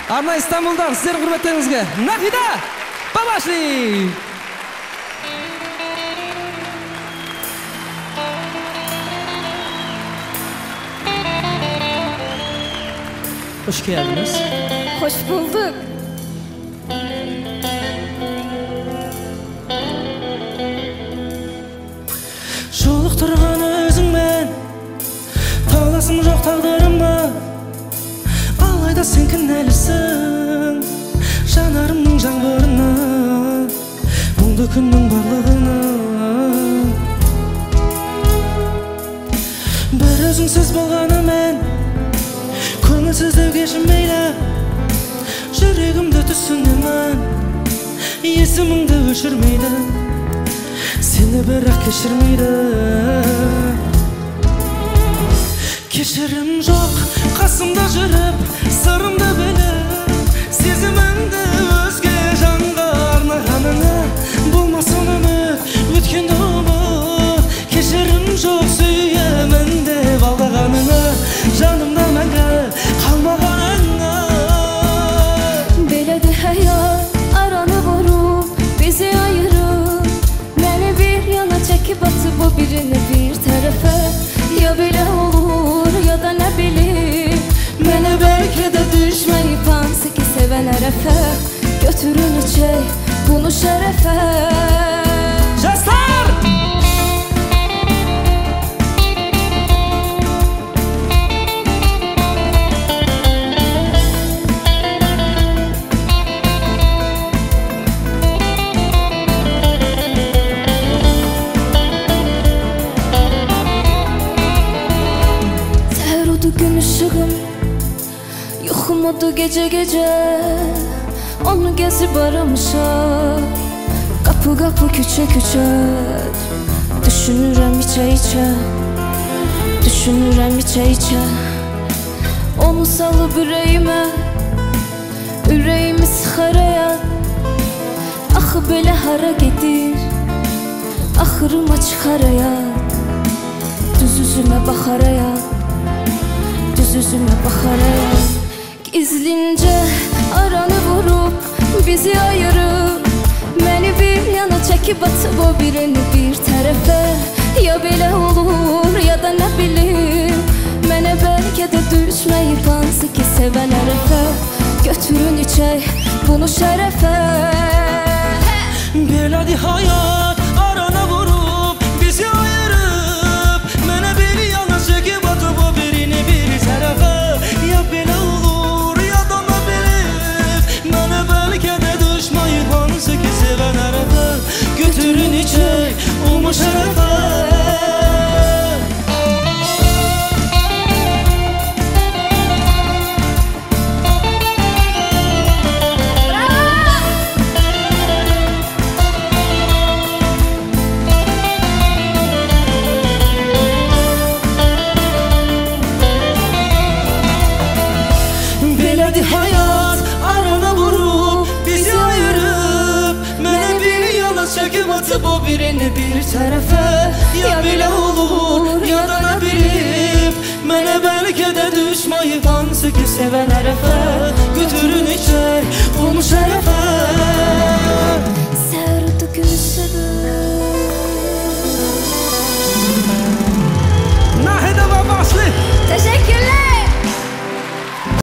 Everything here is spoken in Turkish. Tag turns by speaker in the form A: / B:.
A: Arna İstanbul'dan sizlerin hürmetlerinize Nafida Babaşli. Hoş geldiniz.
B: Hoş bulduk.
A: Şoluq turğan özün ben, tağlasım yok tağdırıma. Alayda sen kinelirsin janarımның жаңбырына, мұңды күннің барлығына. Bir özüңсіз болғаны мен, көңілсіздеу кешірмейді. Жүрегімді түсінемін, есіміңді өшірмейді. Seni bırak geçirmeydi. Keşirim yok kasımda жүріп, sırımda bilip, сезіміңді өзге жанға арнағаныңа. Болмасын үміт, өткенді ұмыт. Keşirim yok сүйемін деп алдағаныңа, жанымда мәңгі қалмағаныңа.
B: Beledi hayat aranı vurup bizi ayırıp, beni bir yana çekip atıp o birini bir tarafa. Ya böyle olur ya da ne bileyim, beni belki de düşmeyip hansı ki seven herefe. Götürün içey bunu şerefe.
A: Жастар!
B: Gün ışığım yoxumadı gece gece, onu gezip aramışam. Kapı kapı küçe küçe, düşünürəm içe içe, düşünürəm içe içe. Onu salıp ürəyimə, ürəyimi sıxar həyat. Axı belə hara gedir, axırıma çıxar həyat. Düz üzümə baxar həyat, yüzüme bakarak. Gizlince aranı vurup bizi ayırıp, beni bir yana çekip atıp o birini bir tarafa. Ya böyle olur ya da ne bileyim, bana belki de düşmeyip hansı ki seven herefe. Götürün içey bunu şerefe.
A: Beledi hayat arana vurup bizi ayırıp, bana bir yana çekip atıp o birini bir tarafa. Ya belə olur ya da ne bilip, bana belki de düşmeyip hansı ki seven herefe. Götürün içey umu şerefe. Beledi hayat arana vurup bizi ayırıp, bana bir yana çekip atıp o birini bir tarafa. Ya böyle olur ya da ne bilip, bana belki de düşmeyip hansı ki seven herefe. Götürün içey onu şerefe.